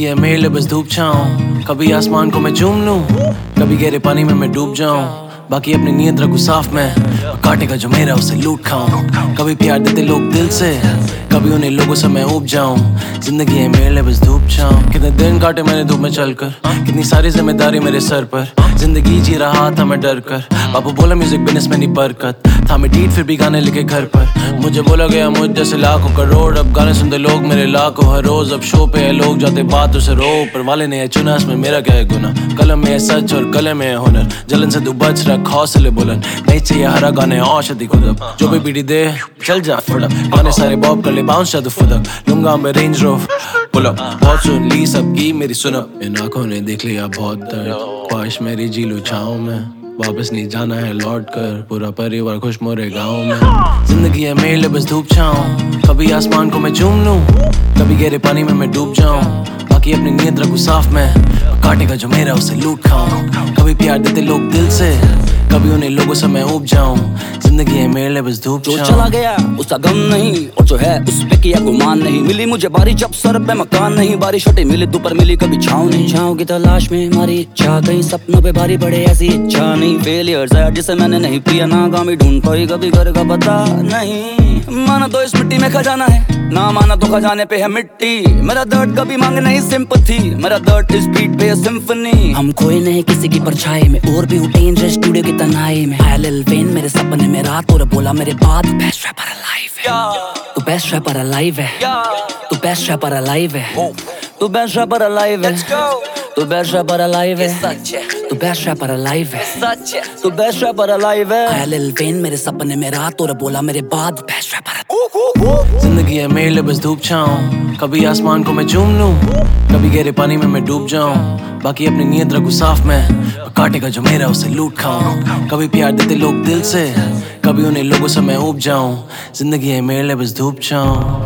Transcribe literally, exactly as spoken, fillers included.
है मेरे लिए बस धूप छाऊं। कभी आसमान को मैं चूम लूं, कभी गहरे पानी में मैं डूब जाऊं। बाकी अपनी नीयत रखूं साफ मैं, काटेगा जो मेरा उसे लूट खाऊं। कभी प्यार देते लोग दिल से, कभी उन्हीं लोगों से मैं उब जाऊं। जिंदगी है मेरे लिए बस धूप छाऊं। कितने दिन काटे मैंने धूप में चलकर, कितनी सारी जिम्मेदारी मेरे सर पर। जिंदगी जी रहा था मैं डर कर, बापू बोला म्यूजिक बिजनेस में नहीं बरकत। था मैं डीट फिर भी गाने लिखे घर पर। मुझे बोला गया मुझ जैसे लाखों करोड़, अब गाने सुनते लोग मेरे लाखों हर रोज। अब शो पे है लोग जाते बातों से रो, पर वाले ने है चुना इसमें मेरा क्या है गुना। कलम में है सच और गले में है हुनर, जलन से तू बच रख हौसले बुलंद। नहीं चाहिए हरा गाने औषधि खुद अब, जो भी पीढ़ी दे चल जा फुड़क। गाने सारे बॉब कर ले बाउंस जा तू फुदक, लूंगा मैं रेंज रोव पुल अप। बहुत सुन ली सबकी मेरी सुनप, इन आंखों ने देख लिया बहुत दर्द। ख्वाहिश मेरी जी लूं छाऊं में, वापस नहीं जाना है लौट कर। पूरा परिवार खुश मोरे गाँव में। जिंदगी है मेरे लिए बस धूप छाऊं। कभी आसमान को मैं चूम लूं, कभी गहरे पानी में मैं डूब जाऊं। बाकी अपनी नीयत रखूं साफ मैं, काटेगा जो मेरा उसे लूट खाऊं। कभी प्यार देते लोग दिल से, कभी उन्हीं लोगों से मैं उब जाऊं। जिंदगी है मेरे लिए बस धूप जो चला गया उसका गम नहीं, और जो है उस पे किया गुमान नहीं। मिली मुझे बारी जब सर पे मकान नहीं, बारिश हटे मिली दोपहर मिली कभी छाँव नहीं। छाँव की तलाश में हमारी इच्छा, कहीं सपनों पे भारी पड़े ऐसी इच्छा नहीं। फेलियर्स है जिसे मैंने नहीं पिया, नाकामी ढूंढ पाई कभी घर का पता नहीं। माना तो इस मिट्टी में खजाना है, ना माना तो खजाने पे है मिट्टी। मेरा दर्द कभी मांग नहीं सिंपैथी, मेरा दर्द इस बीट पे है सिम्फनी। हम खोए नहीं किसी की परछाई में, और भी उठे इंद्र स्टूडियो की तन्हाई में। है लिल वेन मेरे सपने में रात, और बोला मेरे बाद बेस्ट रैपर अलाइव है। तू बेस्ट रैपर अलाइव है, तू बेस्ट रैपर अलाइव है, तू बेस्ट रैपर अलाइव है, तू बेस्ट रैपर अलाइव है, तू बेस्ट रैपर अलाइव है, तू बेस्ट रैपर अलाइव है। है लिल वेन मेरे सपने में रात, और बोला मेरे बाद बेस्ट रैपर। जिंदगी है मेरे लिए बस धूप छाऊं। कभी आसमान को मैं चूम लूं, कभी गहरे पानी में मैं डूब जाऊं। बाकी अपनी नीयत रखूं साफ मैं, काटेगा जो मेरा उसे लूट खाऊं। कभी प्यार देते लोग दिल से, कभी उन्हीं लोगों से मैं उब जाऊं। जिंदगी है मेरे लिए बस धूप छाऊं।